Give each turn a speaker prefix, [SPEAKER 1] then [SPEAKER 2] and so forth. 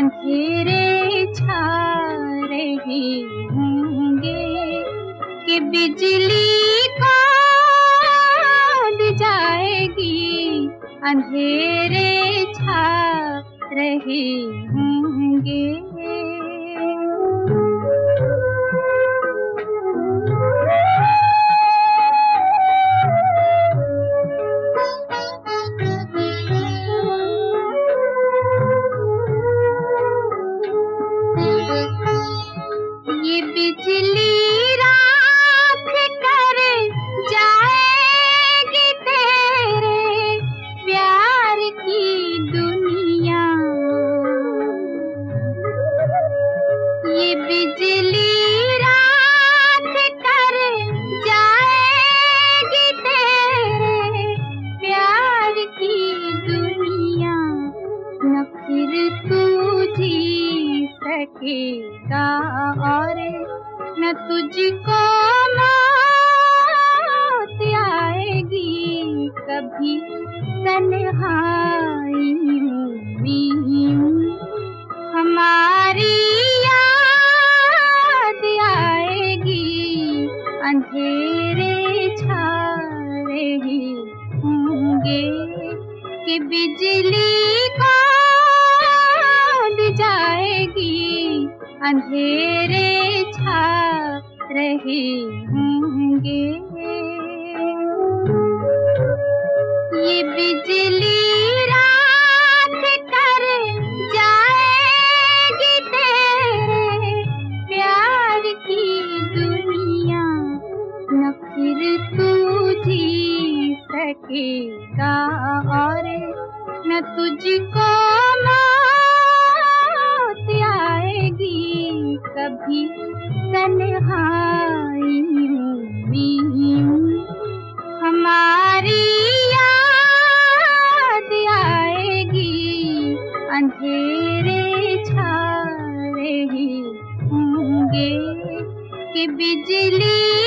[SPEAKER 1] अंधेरे छा रहे होंगे कि बिजली कौंध जाएगी। अंधेरे छा रहे होंगे। ये बिजली राख कर जाएगी तेरे प्यार की दुनिया। ये बिजली राख कर जाएगी तेरे प्यार की दुनिया। न फिर तू जी सकेगा और न तुझको मौत आएगी। कभी तन्हाई में हमारी याद आएगी। अंधेरे छा रहे होंगे कि बिजली कौंध जाएगी। अंधेरे छा रहे होंगे। ये बिजली राख कर जाएगी तेरे प्यार की दुनिया। न फिर तू जी सकेगा और न तुझको मौत आएगी। कभी तन्हाई में हमारी याद आएगी। अंधेरे छा रहे होंगे कि बिजली